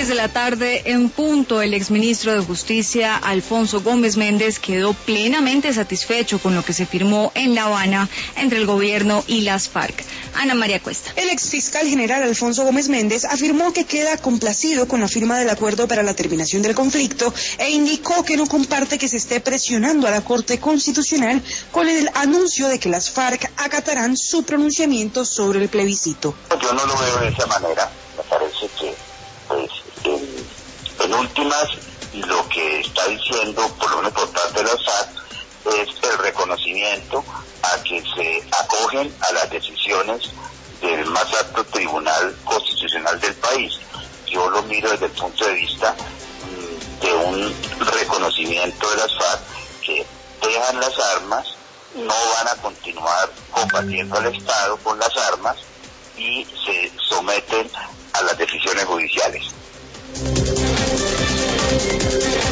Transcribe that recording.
3 de la tarde en punto, el exministro de Justicia, Alfonso Gómez Méndez, quedó plenamente satisfecho con lo que se firmó en La Habana entre el gobierno y las FARC. Ana María Cuesta. El exfiscal general Alfonso Gómez Méndez afirmó que queda complacido con la firma del acuerdo para la terminación del conflicto e indicó que no comparte que se esté presionando a la Corte Constitucional con el anuncio de que las FARC acatarán su pronunciamiento sobre el plebiscito. Yo no lo veo de esa manera. Me parece que, pues, en últimas, lo que está diciendo, por lo menos por parte de la FARC, es el reconocimiento a que se acogen a las decisiones del más alto tribunal constitucional del país. Yo lo miro desde el punto de vista de un reconocimiento de las FARC que dejan las armas, no van a continuar combatiendo al Estado con las armas y se someten a las decisiones judiciales.